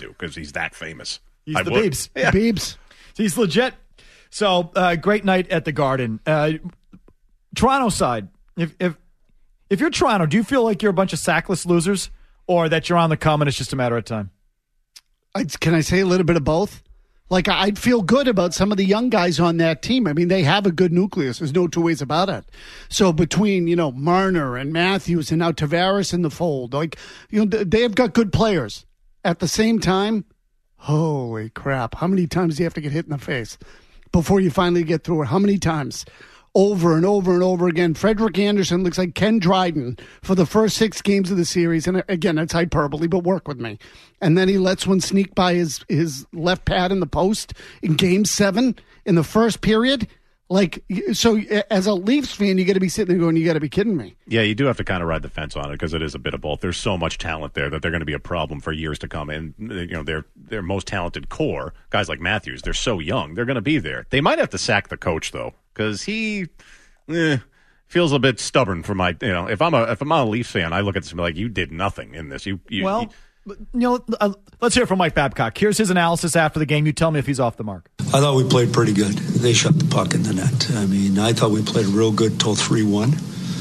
to because he's that famous. He's I the would. Beebs. Yeah. Beebs. He's legit. So, uh, great night at the Garden. Uh, Toronto side, if if if you're Toronto, do you feel like you're a bunch of sackless losers, or that you're on the come and it's just a matter of time? I, can I say a little bit of both? Like, I'd feel good about some of the young guys on that team. I mean, they have a good nucleus. There's no two ways about it. So between, you know, Marner and Matthews and now Tavares in the fold, like, you know, they've got good players. At the same time, holy crap, how many times do you have to get hit in the face before you finally get through it? How many times? Over and over and over again. Frederick Anderson looks like Ken Dryden for the first six games of the series. And again, that's hyperbole, but work with me. And then he lets one sneak by his, his left pad in the post in game seven in the first period. Like, so as a Leafs fan, you got to be sitting there going, you got to be kidding me. Yeah, you do have to kind of ride the fence on it because it is a bit of both. There's so much talent there that they're going to be a problem for years to come. And, you know, their their most talented core, guys like Matthews, they're so young. They're going to be there. They might have to sack the coach, though, because he eh, feels a bit stubborn for my, you know, if I'm a if I'm a Leafs fan, I look at this and be like, you did nothing in this. You, you Well, you, you know, uh, let's hear from Mike Babcock. Here's his analysis after the game. You tell me if he's off the mark. I thought we played pretty good. They shut the puck in the net. I mean, I thought we played real good till three one.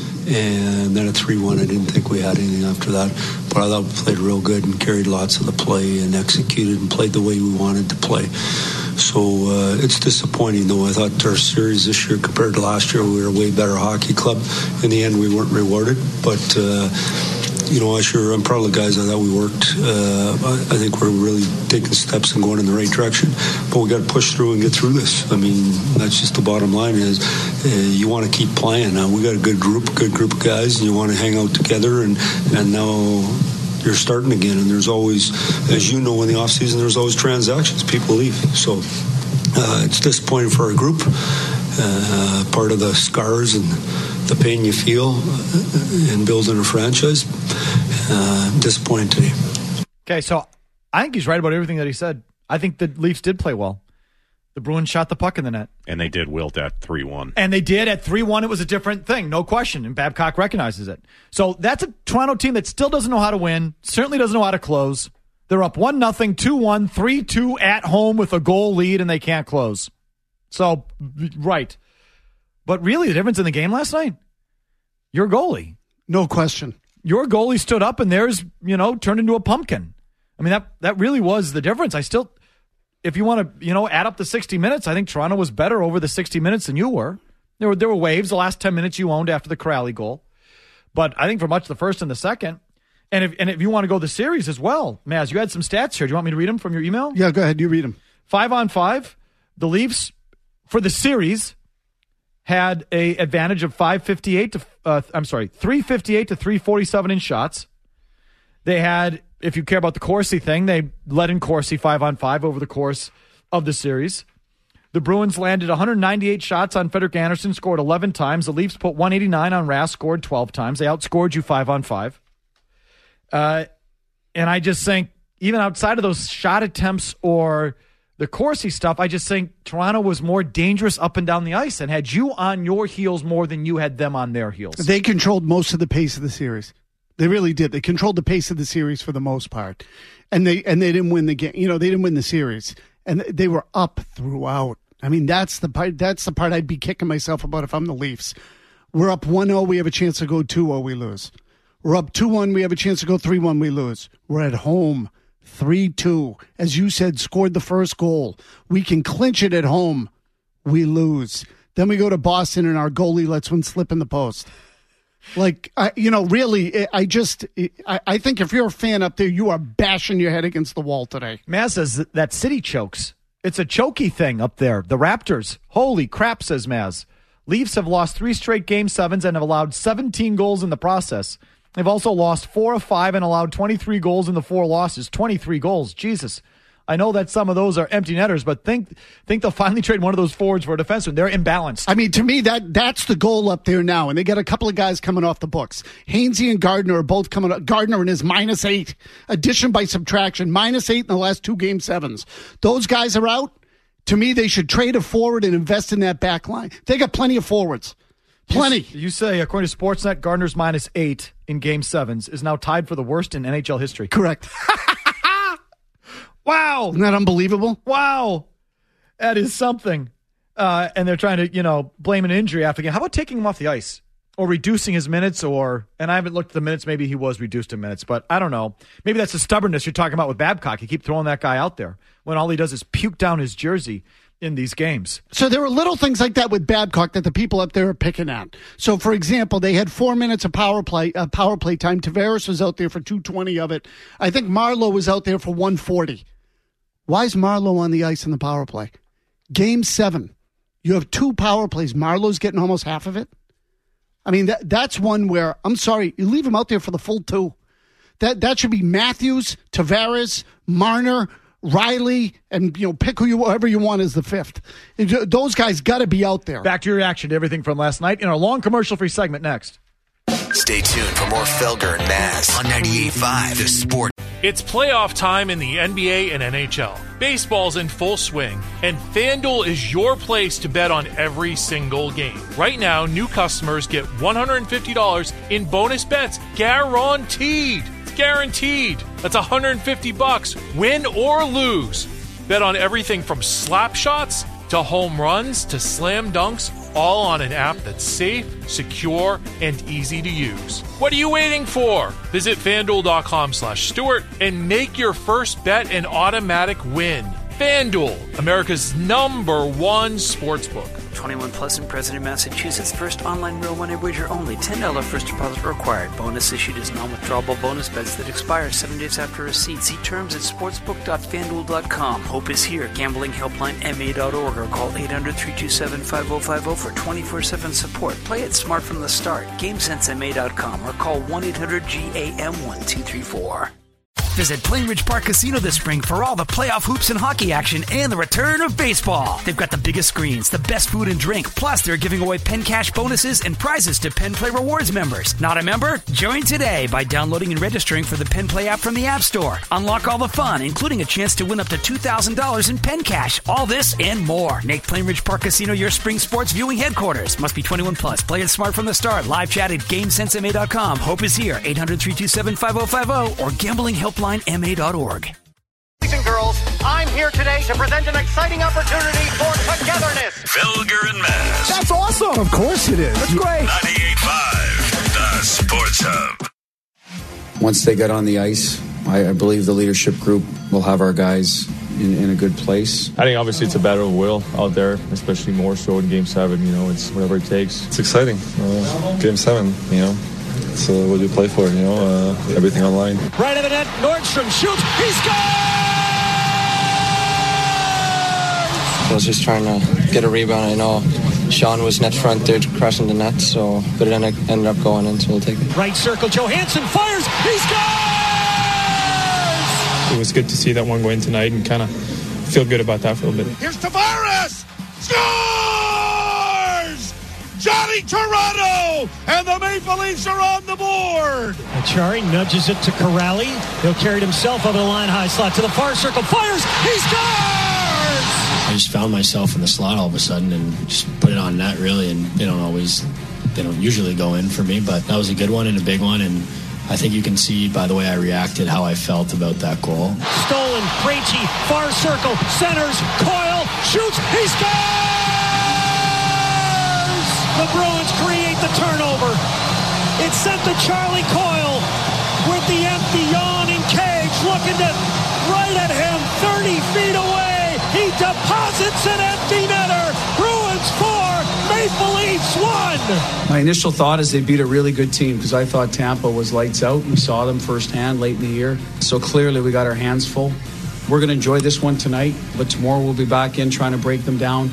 And then at three one, I didn't think we had anything after that. But I thought we played real good and carried lots of the play and executed and played the way we wanted to play. So uh, it's disappointing, though. I thought our series this year compared to last year, we were a way better hockey club. In the end, we weren't rewarded. But, uh, you know, I sure, I'm proud of the guys. I thought we worked. Uh, I think we're really taking steps and going in the right direction. But we got to push through and get through this. I mean, that's just the bottom line is uh, you want to keep playing. Now, we got a good group, good group of guys, and you want to hang out together. And, and now you're starting again. And there's always, as you know, in the offseason, there's always transactions. People leave. So uh, it's disappointing for our group. Uh, part of the scars and the pain you feel in building a franchise. Uh, disappointing today. Okay, so I think he's right about everything that he said. I think the Leafs did play well. The Bruins shot the puck in the net. and they did wilt at three one. And they did at three one. It was a different thing, no question, and Babcock recognizes it. So that's a Toronto team that still doesn't know how to win, certainly doesn't know how to close. They're up one nothing, two one, three two at home with a goal lead, and they can't close. So, right. But really, the difference in the game last night, your goalie. No question. Your goalie stood up, and theirs, you know, turned into a pumpkin. I mean, that that really was the difference. I still, if you want to, you know, add up the sixty minutes, I think Toronto was better over the sixty minutes than you were. There were there were waves. The last ten minutes you owned after the Crowley goal. But I think for much the first and the second. And if and if you want to go the series as well, Maz, you had some stats here. Do you want me to read them from your email? Yeah, go ahead. You read them. Five on five, the Leafs for the series had a advantage of five fifty-eight to uh, I'm sorry, three fifty-eight to three forty-seven in shots. They had, if you care about the Corsi thing, they led in Corsi five on five over the course of the series. The Bruins landed one hundred ninety-eight shots on Frederik Andersen, scored eleven times. The Leafs put one eighty-nine on Rask, scored twelve times. They outscored you five on five. Uh, and I just think, even outside of those shot attempts or the Corsi stuff, I just think Toronto was more dangerous up and down the ice and had you on your heels more than you had them on their heels. They controlled most of the pace of the series. They really did. They controlled the pace of the series for the most part. And they and they didn't win the game. You know, they didn't win the series. And they were up throughout. I mean, that's the part that's the part I'd be kicking myself about if I'm the Leafs. We're up one oh, we have a chance to go two oh, we lose. We're up two one, we have a chance to go three one, we lose. We're at home, three two. As you said, scored the first goal. We can clinch it at home, we lose. Then we go to Boston and our goalie lets one slip in the post. Like, I, you know, really, I just, I, I think if you're a fan up there, you are bashing your head against the wall today. Maz says that city chokes. It's a chokey thing up there. The Raptors. Holy crap, says Maz. Leafs have lost three straight game sevens and have allowed seventeen goals in the process. They've also lost four of five and allowed twenty-three goals in the four losses. twenty-three goals. Jesus. I know that some of those are empty netters, but think think they'll finally trade one of those forwards for a defenseman. They're imbalanced. I mean, to me, that that's the goal up there now. And they got a couple of guys coming off the books. Hainsey and Gardner are both coming up. Gardner and his minus eight. Addition by subtraction. Minus eight in the last two game sevens. Those guys are out. To me, they should trade a forward and invest in that back line. They got plenty of forwards. Plenty. You, you say, according to Sportsnet, Gardner's minus eight in game sevens is now tied for the worst in N H L history. Correct. Wow. Isn't that unbelievable? Wow. That is something. Uh, and they're trying to, you know, blame an injury after the game. How about taking him off the ice or reducing his minutes or, and I haven't looked at the minutes. Maybe he was reduced in minutes, but I don't know. Maybe that's the stubbornness you're talking about with Babcock. You keep throwing that guy out there when all he does is puke down his jersey in these games. So there were little things like that with Babcock that the people up there are picking at. So, for example, they had four minutes of power play uh, power play time. Tavares was out there for two twenty of it. I think Marleau was out there for one forty. Why is Marleau on the ice in the power play? Game seven. You have two power plays. Marlowe's getting almost half of it. I mean, that that's one where, I'm sorry, you leave him out there for the full two. That that should be Matthews, Tavares, Marner, Riley, and, you know, pick who you, whoever you want as the fifth. Those guys got to be out there. Back to your reaction to everything from last night in our long commercial-free segment next. Stay tuned for more Felger and Maz on ninety-eight point five The Sport. It's playoff time in the N B A and N H L. Baseball's in full swing, and FanDuel is your place to bet on every single game. Right now, new customers get one hundred fifty dollars in bonus bets guaranteed. It's guaranteed. That's one hundred fifty bucks, win or lose. Bet on everything from slap shots to home runs to slam dunks, all on an app that's safe, secure, and easy to use. What are you waiting for? Visit FanDuel.com slash Stewart and make your first bet an automatic win. FanDuel, America's number one sportsbook. twenty-one plus and present in Massachusetts. First online real money wager only. ten dollars first deposit required. Bonus issued as non-withdrawable bonus bets that expire seven days after receipt. See terms at sportsbook dot fanduel dot com. Hope is here. Gambling helpline M A dot org or call eight hundred, three two seven, five oh five oh for twenty-four seven support. Play it smart from the start. Game sense M A dot com or call one eight hundred G A M one two three four. Visit Plainridge Park Casino this spring for all the playoff hoops and hockey action and the return of baseball. They've got the biggest screens, the best food and drink, plus they're giving away Penn Cash bonuses and prizes to Penn Play Rewards members. Not a member? Join today by downloading and registering for the Penn Play app from the App Store. Unlock all the fun, including a chance to win up to two thousand dollars in Penn Cash. All this and more. Make Plainridge Park Casino your spring sports viewing headquarters. Must be twenty-one plus. Play it smart from the start. Live chat at game sense M A dot com. Hope is here. eight hundred, three two seven, five oh five oh or gambling helpline M A dot org. Boys and girls, I'm here today to present an exciting opportunity for togetherness. Felger and Maz. That's awesome. Of course it is. That's great. ninety-eight point five The Sports Hub. Once they get on the ice, I, I believe the leadership group will have our guys in, in a good place. I think obviously it's a battle of will out there, especially more so in Game Seven. You know, it's whatever it takes. It's exciting. Uh, game Seven. You know. So what do you play for? You know, uh, everything online. Right of the net, Nordstrom shoots. He scores! I was just trying to get a rebound. I know Sean was net front there crossing the net, so but it ended, ended up going in, so we'll take it. Right circle, Johansson fires. He scores! It was good to see that one go in tonight and kind of feel good about that for a little bit. Here's Tavares! Scores! Johnny Toronto! And the Maple Leafs are on the board! Achari nudges it to Corrali. He'll carry it himself over the line high slot to the far circle. Fires! He scores! I just found myself in the slot all of a sudden and just put it on net, really. And they don't always, they don't usually go in for me, but that was a good one and a big one. And I think you can see by the way I reacted how I felt about that goal. Stolen, Krejci, far circle, centers, Coyle, shoots, he scores! The Bruins create the turnover. It sent to Charlie Coyle with the empty yawning cage looking to right at him, thirty feet away. He deposits an empty netter. Bruins four, Maple Leafs one. My initial thought is they beat a really good team because I thought Tampa was lights out. We saw them firsthand late in the year. So clearly we got our hands full. We're going to enjoy this one tonight, but tomorrow we'll be back in trying to break them down.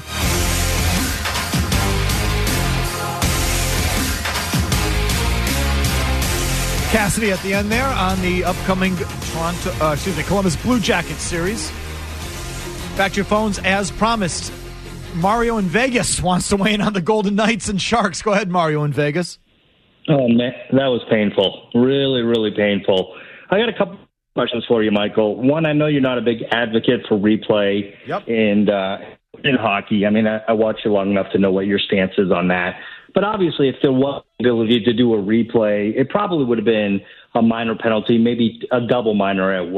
Cassidy at the end there on the upcoming Toronto, uh, excuse me, Columbus Blue Jackets series. Back to your phones as promised. Mario in Vegas wants to weigh in on the Golden Knights and Sharks. Go ahead, Mario in Vegas. Oh, man, that was painful. Really, really painful. I got a couple questions for you, Michael. One, I know you're not a big advocate for replay yep. and uh, in hockey. I mean, I, I watched you long enough to know what your stance is on that. But obviously, if there was the ability to do a replay, it probably would have been a minor penalty, maybe a double minor at worst.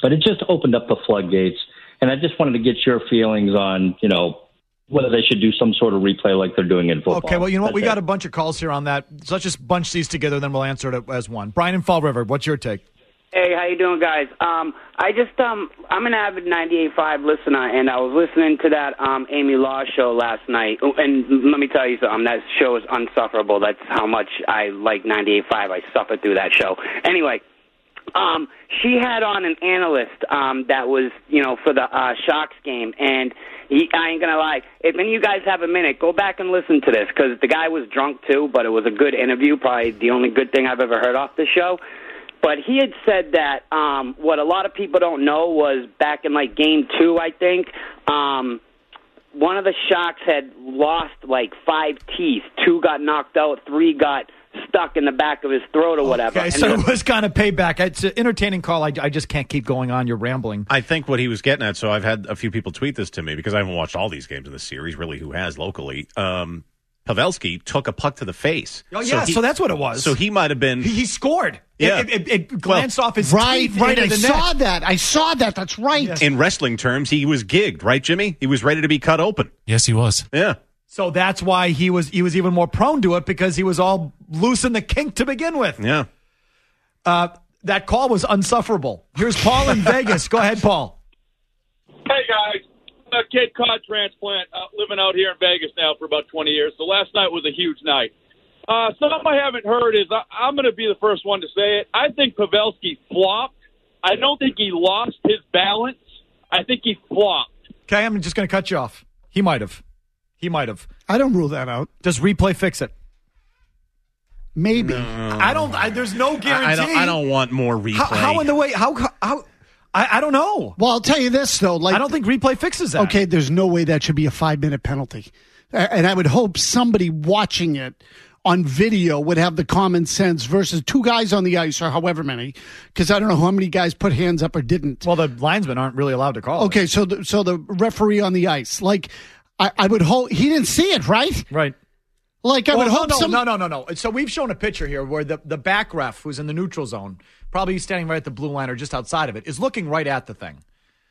but it just opened up the floodgates. And I just wanted to get your feelings on, you know, whether they should do some sort of replay like they're doing in football. Okay, well, you know what? That's We it. got a bunch of calls here on that. So let's just bunch these together, then we'll answer it as one. Brian in Fall River, what's your take? Hey, how you doing, guys? Um, I just um, I'm an avid ninety-eight point five listener, and I was listening to that um, Amy Law show last night. And let me tell you something, that show is insufferable. That's how much I like ninety-eight point five. I suffered through that show. Anyway, um, she had on an analyst um, that was, you know, for the uh, Sharks game, and he, I ain't gonna lie. If any of you guys have a minute, go back and listen to this, because the guy was drunk too, but it was a good interview. Probably the only good thing I've ever heard off the show. But he had said that um, what a lot of people don't know was back in, like, game two, I think, um, one of the Sharks had lost, like, five teeth. Two got knocked out. Three got stuck in the back of his throat or whatever. Okay, And so the- it was kind of payback. It's an entertaining call. I, I just can't keep going on. You're rambling. I think what he was getting at, so I've had a few people tweet this to me because I haven't watched all these games in the series, really, who has locally. Um, Pavelski took a puck to the face. Oh, yeah, so, he- that's what it was. So he might have been... He, he scored. Yeah. It, it, it glanced off his Right, teeth right. into I the net. saw that. I saw that. That's right. In wrestling terms, he was gigged, right, Jimmy? He was ready to be cut open. Yes, he was. Yeah. So that's why he was he was even more prone to it, because he was all loose in the kink to begin with. Yeah. Uh, that call was unsufferable. Here's Paul in Vegas. Go ahead, Paul. Hey, guys. I'm a Cape Cod transplant, uh, living out here in Vegas now for about twenty years, so last night was a huge night. Uh, something I haven't heard is, I, I'm going to be the first one to say it, I think Pavelski flopped. I don't think he lost his balance. I think he flopped. Okay, I'm just going to cut you off. He might have. He might have. I don't rule that out. Does replay fix it? Maybe. I don't. I, there's no guarantee. I, I, don't, I don't want more replay. How, how in the way? How? How? I, I don't know. Well, I'll tell you this, though. Like, I don't think replay fixes that. Okay, there's no way that should be a five-minute penalty. Uh, and I would hope somebody watching it on video would have the common sense versus two guys on the ice or however many, because I don't know how many guys put hands up or didn't. Well, the linesmen aren't really allowed to call Okay, it. so the, so the referee on the ice, like, I, I would hope he didn't see it, right? Right. Like, I well, would no, hope no, some... no, no, no, no. So we've shown a picture here where the, the back ref, who's in the neutral zone, probably standing right at the blue line or just outside of it, is looking right at the thing.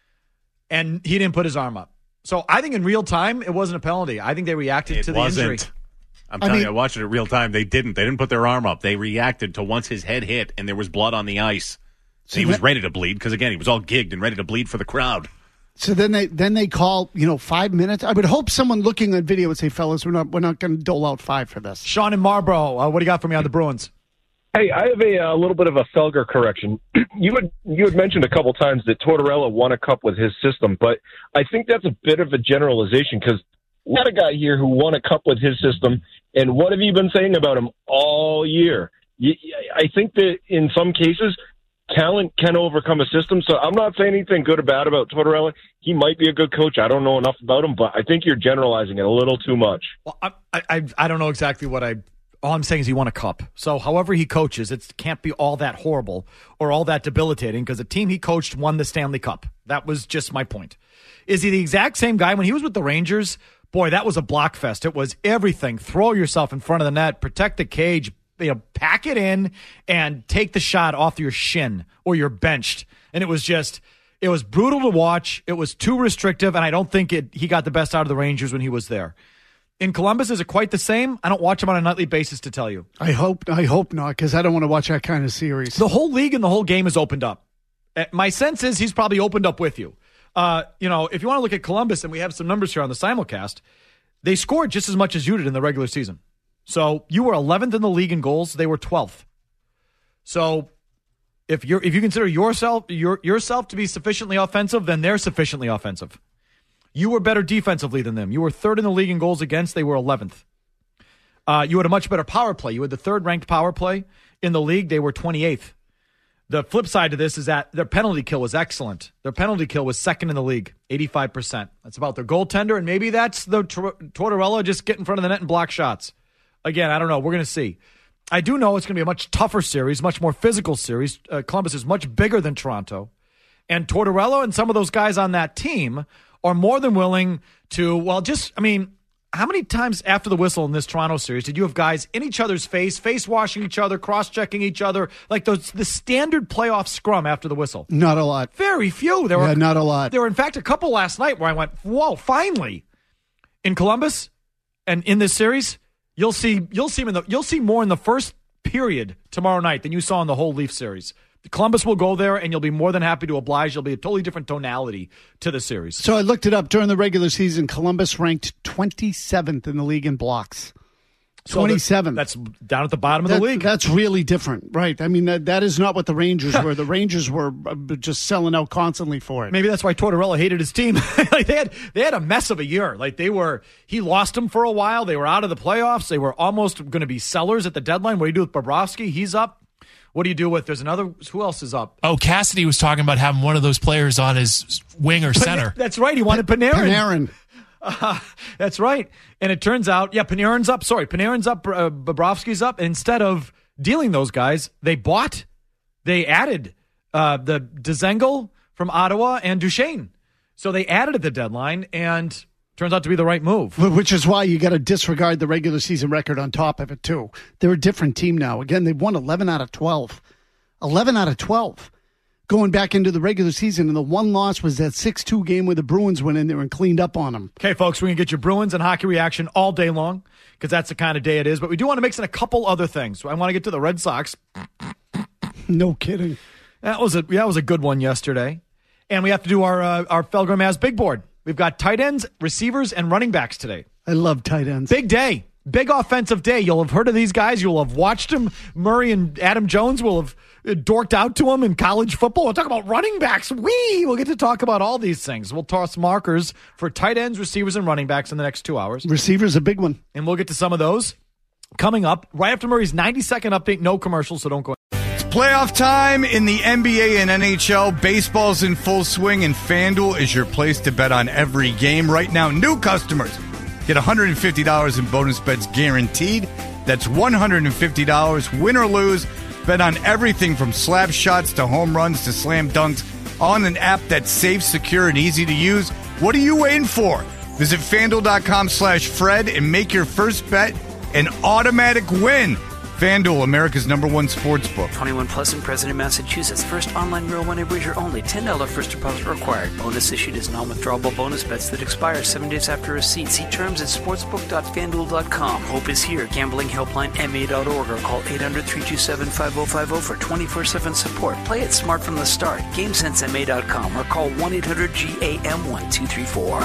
And he didn't put his arm up. So I think in real time, it wasn't a penalty. I think they reacted It to the wasn't. injury. I'm I telling mean- you, I watched it in real time. They didn't. They didn't put their arm up. They reacted to once his head hit and there was blood on the ice. So he was ready to bleed because, again, he was all gigged and ready to bleed for the crowd. So then they then they call, you know, five minutes. I would hope someone looking at video would say, fellas, we're not we're not going to dole out five for this. Sean in Marlboro, uh, what do you got for me on the Bruins? Hey, I have a, a little bit of a Felger correction. You had you had mentioned a couple times that Tortorella won a cup with his system, but I think that's a bit of a generalization because we had a guy here who won a cup with his system, and what have you been saying about him all year? You, I think that in some cases, talent can overcome a system, so I'm not saying anything good or bad about Tortorella. He might be a good coach. I don't know enough about him, but I think you're generalizing it a little too much. Well, I, I, I don't know exactly what I... All I'm saying is he won a cup. So however he coaches, it can't be all that horrible or all that debilitating because the team he coached won the Stanley Cup. That was just my point. Is he the exact same guy? When he was with the Rangers, boy, that was a block fest. It was everything. Throw yourself in front of the net, protect the cage, you know, pack it in, and take the shot off your shin or you're benched. And it was just, it was brutal to watch. It was too restrictive, and I don't think it. he got the best out of the Rangers when he was there. In Columbus, is it quite the same? I don't watch him on a nightly basis to tell you. I hope I hope not, because I don't want to watch that kind of series. The whole league and the whole game is opened up. Uh, My sense is he's probably opened up with you. Uh, you know, if you want to look at Columbus, and we have some numbers here on the simulcast, they scored just as much as you did in the regular season. So you were eleventh in the league in goals. They were twelfth. So if you're if you consider yourself your, yourself to be sufficiently offensive, then they're sufficiently offensive. You were better defensively than them. You were third in the league in goals against. They were eleventh. Uh, you had a much better power play. You had the third-ranked power play in the league. They were twenty-eighth. The flip side to this is that their penalty kill was excellent. Their penalty kill was second in the league, eighty-five percent. That's about their goaltender, and maybe that's the Tor- Tortorella just get in front of the net and block shots. Again, I don't know. We're going to see. I do know it's going to be a much tougher series, much more physical series. Uh, Columbus is much bigger than Toronto. And Tortorella and some of those guys on that team are more than willing to, well, just, I mean, how many times after the whistle in this Toronto series did you have guys in each other's face, face washing each other, cross-checking each other, like those the standard playoff scrum after the whistle? Not a lot. Very few. There yeah, were not a lot. There were, in fact, a couple last night where I went, whoa, finally. In Columbus and in this series, you'll see you'll see in the you'll see more in the first period tomorrow night than you saw in the whole Leaf series. Columbus will go there, and you'll be more than happy to oblige. You'll be a totally different tonality to the series. So I looked it up. During the regular season, Columbus ranked twenty-seventh in the league in blocks. So twenty-seventh. That's down at the bottom of that, the league. That's really different, right? I mean, that, that is not what the Rangers were. The Rangers were just selling out constantly for it. Maybe that's why Tortorella hated his team. like they had they had a mess of a year. Like they were, he lost them for a while. They were out of the playoffs. They were almost going to be sellers at the deadline. What do you do with Bobrovsky? He's up. What do you do with, there's another, who else is up? Oh, Cassidy was talking about having one of those players on his wing or center. Pan- that's right. He wanted Panarin. Panarin. Uh, that's right. And it turns out, yeah, Panarin's up. Sorry, Panarin's up. Uh, Bobrovsky's up. And instead of dealing those guys, they bought, they added uh, the Dzengel from Ottawa and Duchesne. So they added at the deadline, and turns out to be the right move. Which is why you got to disregard the regular season record on top of it, too. They're a different team now. Again, they've won eleven out of twelve. eleven out of twelve. Going back into the regular season, and the one loss was that six two game where the Bruins went in there and cleaned up on them. Okay, folks, we're going to get your Bruins and hockey reaction all day long because that's the kind of day it is. But we do want to mix in a couple other things. So I want to get to the Red Sox. No kidding. That was a that was a good one yesterday. And we have to do our, uh, our Felger Maz big board. We've got tight ends, receivers, and running backs today. I love tight ends. Big day. Big offensive day. You'll have heard of these guys. You'll have watched them. Murray and Adam Jones will have dorked out to them in college football. We'll talk about running backs. Wee! We'll get to talk about all these things. We'll toss markers for tight ends, receivers, and running backs in the next two hours. Receivers a big one. And we'll get to some of those coming up right after Murray's ninety-second update. No commercials, so don't go. Playoff time in the N B A and N H L. Baseball's in full swing, and FanDuel is your place to bet on every game. Right now, new customers get one hundred fifty dollars in bonus bets guaranteed. That's one hundred fifty dollars, win or lose. Bet on everything from slap shots to home runs to slam dunks on an app that's safe, secure, and easy to use. What are you waiting for? Visit FanDuel.com slash Fred and make your first bet an automatic win. FanDuel, America's number one sports book. twenty-one plus in President, Massachusetts. First online real money wager only. ten dollars first deposit required. Bonus issued as non-withdrawable bonus bets that expire seven days after receipt. See terms at sportsbook dot fanduel dot com. Hope is here. Gambling helpline M A dot org or call eight hundred, three two seven, five oh five oh for twenty-four seven support. Play it smart from the start. GameSense M A dot com or call one eight hundred G A M one two three four.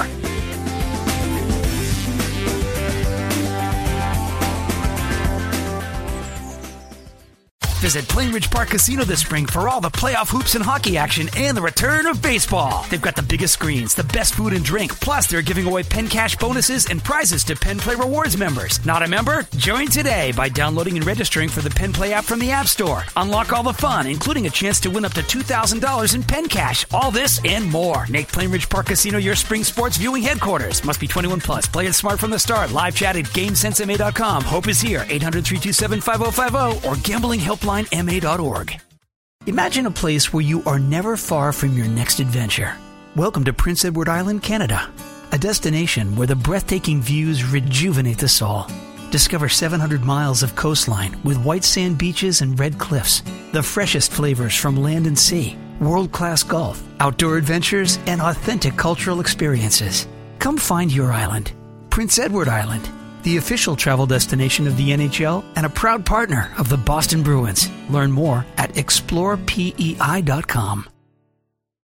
Visit Plainridge Park Casino this spring for all the playoff hoops and hockey action and the return of baseball. They've got the biggest screens, the best food and drink, plus they're giving away Penn Cash bonuses and prizes to Penn Play Rewards members. Not a member? Join today by downloading and registering for the Penn Play app from the App Store. Unlock all the fun, including a chance to win up to two thousand dollars in Penn Cash. All this and more. Make Plainridge Park Casino your spring sports viewing headquarters. Must be twenty-one plus. Play it smart from the start. Live chat at GameSense M A dot com. Hope is here. eight hundred, three two seven, five oh five oh or gambling helpline M A dot org. Imagine a place where you are never far from your next adventure. Welcome to Prince Edward Island, Canada, a destination where the breathtaking views rejuvenate the soul. Discover seven hundred miles of coastline with white sand beaches and red cliffs, the freshest flavors from land and sea, world-class golf, outdoor adventures, and authentic cultural experiences. Come find your island. Prince Edward Island, the official travel destination of the N H L and a proud partner of the Boston Bruins. Learn more at explore P E I dot com.